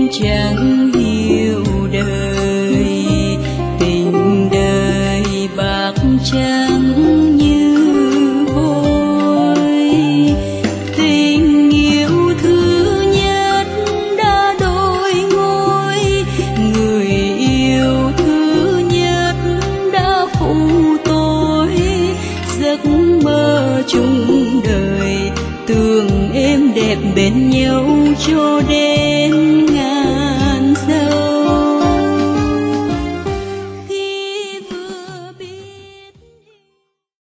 chẳng hiểu đời, tình đời bạc trắng như vôi. Tình yêu thứ nhất đã đổi ngôi, người yêu thứ nhất đã phụ tôi. Giấc mơ chung đời tưởng êm đẹp bên nhau cho đến